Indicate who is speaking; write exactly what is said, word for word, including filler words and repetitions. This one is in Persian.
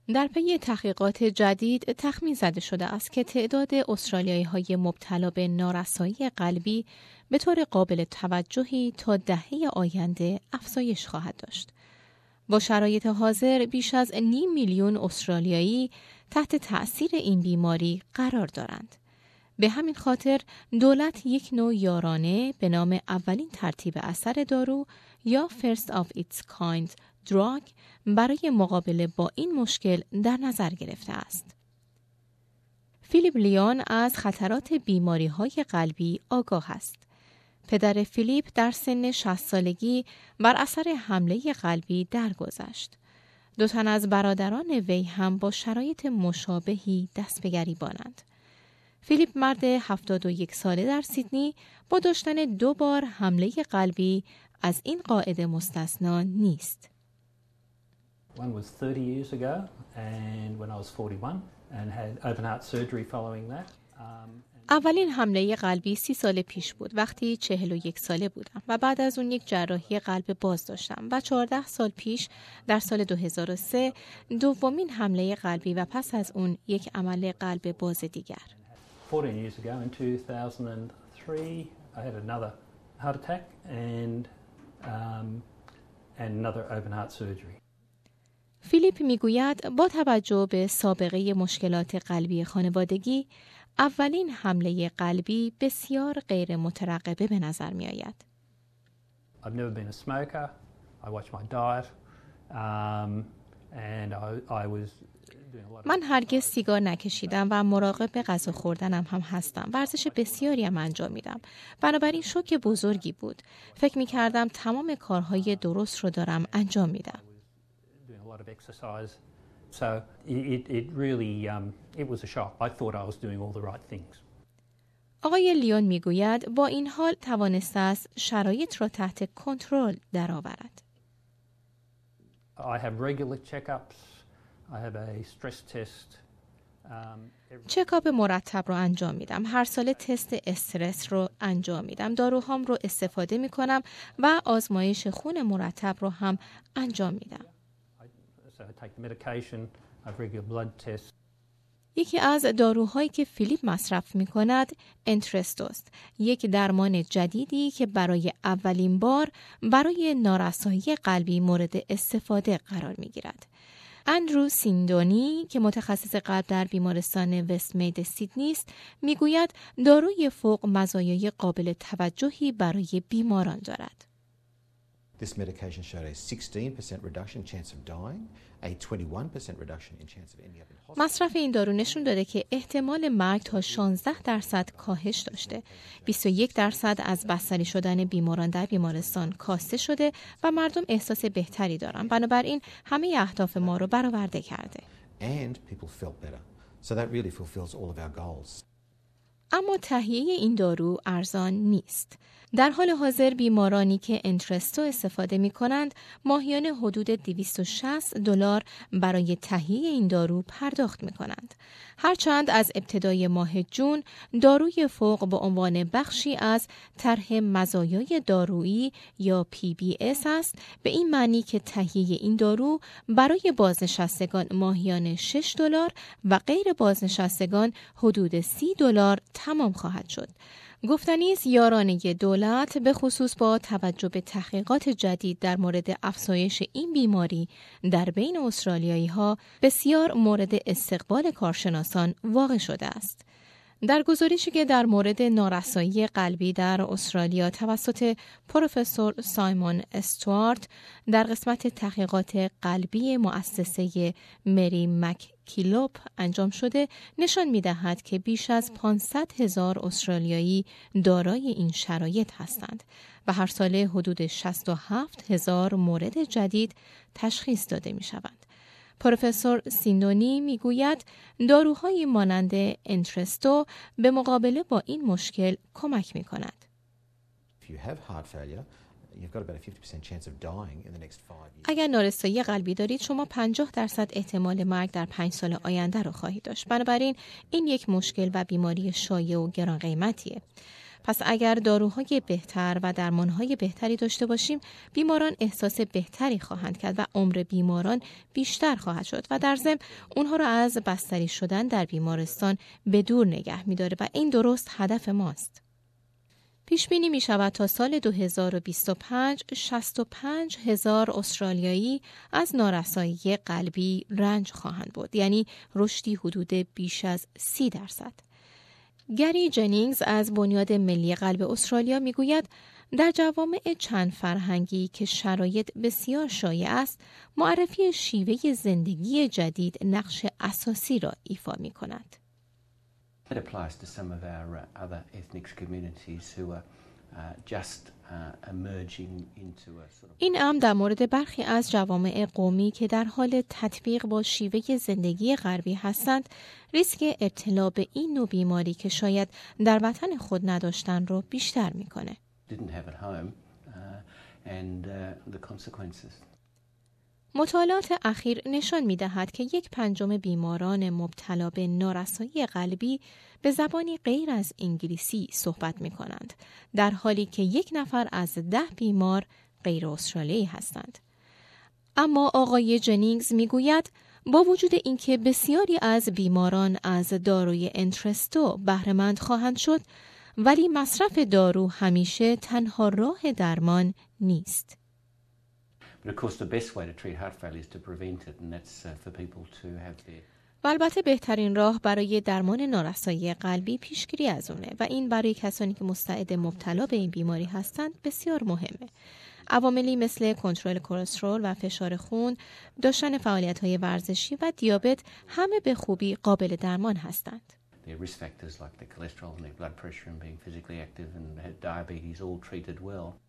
Speaker 1: در پی تحقیقات جدید تخمین زده شده است که تعداد استرالیایی‌های مبتلا به نارسایی قلبی به طور قابل توجهی تا دهه آینده افزایش خواهد داشت. با شرایط حاضر بیش از نیم میلیون استرالیایی تحت تأثیر این بیماری قرار دارند. به همین خاطر دولت یک نوع یارانه به نام اولین ترتیب اثر دارو یا First of its kind drug برای مقابله با این مشکل در نظر گرفته است. فیلیپ لیون از خطرات بیماری‌های قلبی آگاه است. پدر فیلیپ در سن شصت سالگی بر اثر حمله قلبی درگذشت. دو تن از برادران وی هم با شرایط مشابهی دست به گریبانند. فیلیپ مرد هفتاد و یک ساله در سیدنی با داشتن دو بار حمله قلبی از این قاعده مستثنا نیست.
Speaker 2: One was thirty years ago and when I was forty-one and had open heart surgery following that. Um,
Speaker 1: اولین حمله قلبی سی سال پیش بود وقتی چهل و یک ساله بودم و بعد از اون یک جراحی قلب باز داشتم و چهارده سال پیش در سال دو هزار و سه دومین حمله قلبی و پس از اون یک عمل قلب باز دیگر.
Speaker 2: fourteen years ago in two thousand three I had another heart attack and um, and another open heart surgery.
Speaker 1: فیلیپ میگوید با توجه به سابقه مشکلات قلبی خانوادگی اولین حمله قلبی بسیار غیر مترقبه به نظر می آید.
Speaker 2: I've never been a smoker. I watch my diet um, and I, I was
Speaker 1: من هرگز سیگار نکشیدم و مراقب به غذا خوردنم هم هستم. ورزش بسیاری هم انجام میدم. بنابراین شوک بزرگی بود. فکر می کردم تمام کارهای درست رو دارم انجام میدم.
Speaker 2: So it, it really um, it was a shock. I thought I was doing all the right things.
Speaker 1: آقای لیون میگوید با این حال توانسته است شرایط را تحت کنترل درآورد.
Speaker 2: I have regular checkups. I have a stress test. Um,
Speaker 1: چکاپ مرتب رو انجام میدم. هر سال تست استرس رو انجام میدم. داروهام رو استفاده میکنم و آزمایش خون مرتب رو هم انجام میدم.
Speaker 2: So I take the medication, I have regular blood tests.
Speaker 1: یکی از داروهایی که فیلیپ مصرف می کند انترستوست، یک درمان جدیدی که برای اولین بار برای نارسایی قلبی مورد استفاده قرار می گیرد. اندرو سیندونی که متخصص قلب در بیمارستان وستمید سیدنی است میگوید داروی فوق مزایای قابل توجهی برای بیماران دارد.
Speaker 3: This medication showed a sixteen percent reduction in chance of dying, a twenty-one percent reduction in chance of ending up in hospital.
Speaker 1: مصرف این دارو نشون داده که احتمال مرگ تا شانزده درصد کاهش داشته. بیست و یک درصد از بستری شدن بیماران در بیمارستان کاسته شده و مردم احساس بهتری دارن. بنابراین همه اهداف ما رو برآورده کرده.
Speaker 3: And people felt better. So that really fulfills all of our goals.
Speaker 1: اما تهیه این دارو ارزان نیست. در حال حاضر بیمارانی که انترستو استفاده می کنند ماهیانه حدود دویست و شصت دلار برای تهیه این دارو پرداخت می کنند. هرچند از ابتدای ماه جون داروی فوق به عنوان بخشی از طرح مزایای دارویی یا پی بی اس است، به این معنی که تهیه این دارو برای بازنشستگان ماهیانه شش دلار و غیر بازنشستگان حدود سی دلار تمام خواهد شد. گفتنی است یارانه دولت به خصوص با توجه به تحقیقات جدید در مورد افزایش این بیماری در بین استرالیایی ها بسیار مورد استقبال کارشناسان واقع شده است. در گزارشی که در مورد نارسایی قلبی در استرالیا توسط پروفسور سایمون استوارت در قسمت تحقیقات قلبی مؤسسه مری مک کیلوپ انجام شده نشان می‌دهد که بیش از پانصد هزار استرالیایی دارای این شرایط هستند و هر ساله حدود شصت و هفت هزار مورد جدید تشخیص داده می‌شوند. پروفسور سیندونی میگوید داروهایی مانند انترستو به مقابله با این مشکل کمک می‌کند. اگر نارسایی قلبی دارید شما پنجاه درصد احتمال مرگ در پنج سال آینده رو خواهید داشت. بنابراین این یک مشکل و بیماری شایع و گران قیمتیه. پس اگر داروهای بهتر و درمانهای بهتری داشته باشیم، بیماران احساس بهتری خواهند کرد و عمر بیماران بیشتر خواهد شد و در ضمن اونها را از بستری شدن در بیمارستان به دور نگه می‌داره و این درست هدف ماست. پیش بینی می شود تا سال دو هزار و بیست و پنج شصت و پنج هزار استرالیایی از نارسایی قلبی رنج خواهند برد، یعنی رشدی حدود بیش از سی درصد. گری جنینگز از بنیاد ملی قلب استرالیا می گوید در جوامع چند فرهنگی که شرایط بسیار شایع است، معرفی شیوه زندگی جدید نقش اساسی را ایفا می کند.
Speaker 4: It applies to some of our uh, other ethnic communities who are uh, just uh, emerging into a sort of...
Speaker 1: این امر در مورد برخی از جوامع قومی که در حال تطبیق با شیوه زندگی غربی هستند، ریسک ابتلا به این نوع بیماری که شاید در وطن خود نداشتن را بیشتر میکنه.
Speaker 4: Didn't have at home uh, and uh, the consequences.
Speaker 1: مطالعات اخیر نشان می‌دهد که یک پنجم بیماران مبتلا به نارسایی قلبی به زبانی غیر از انگلیسی صحبت می‌کنند، در حالی که یک نفر از ده بیمار غیر استرالیایی هستند. اما آقای جنینگز می‌گوید با وجود اینکه بسیاری از بیماران از داروی انترستو بهره‌مند خواهند شد، ولی مصرف دارو همیشه تنها راه درمان نیست.
Speaker 4: But of course the best way to treat heart failure is to prevent it, and that's uh, for people to have their...
Speaker 1: و البته بهترین راه برای درمان نارسایی قلبی پیشگیری از اونه و این برای کسانی که مستعد مبتلا به این بیماری هستند بسیار مهمه. عواملی مثل کنترل کلسترول و فشار خون، داشتن فعالیت‌های ورزشی و دیابت همه به خوبی قابل درمان هستند.
Speaker 4: Their risk factors like the cholesterol and their blood pressure and being physically active and diabetes all treated well.